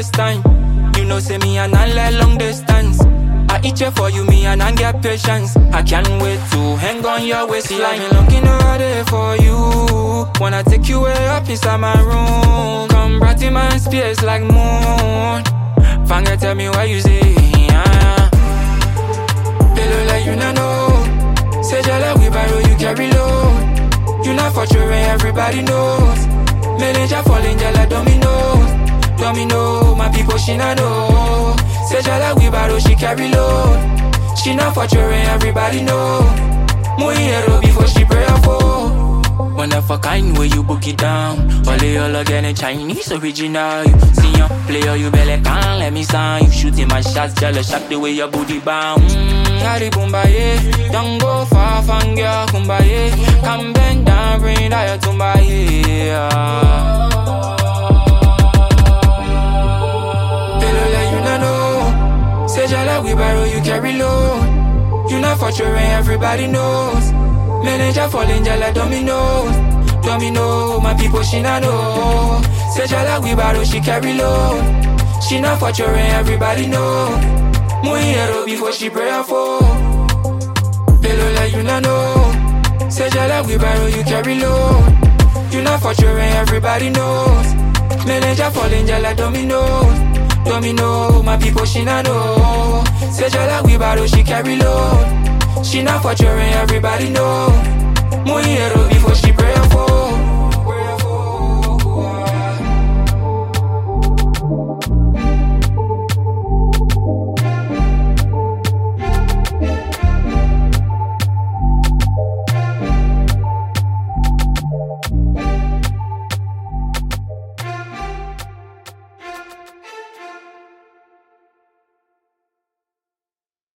FaceTime. You know, say me and I like long distance. I eat you for you, me and I get patience. I can't wait to hang on your waistline. I've been looking all day for you. Wanna take you way up inside my room. Come bright in my space like moon. Fanga, tell me what you say. Hello, like you not know. Say jala we borrow, you carry load. You not for sure, everybody knows. Manager falling jala dominoes. Domino, my people she not know. Say jala we borrow, she carry load. She not for sure, everybody know. Muy hero before she pray for. One of a kind where you book it down. All again in Chinese original. You see your player, you belly can't let me sign. You shooting my shots, jealous shot the way your booty bound. Harry Boombaye, don't go far from girl Kumbaye. Come bend down, bring that to my ear. Hello, like you not know. Say jala we borrow, you carry load. You not for sure, everybody knows. Manager falling jala dominoes. Domino, my people she not know. Say jala we borrow, she carry load. She not for sure, everybody know. Muy hero before she pray for. Hello, like you not know. Say jala we borrow, you carry load. You not for sure, everybody knows. Manager falling jala dominoes. Domino, my people she not know. Say jala we borrow, she carry load. She not for sure, everybody know. Muy hero before she pray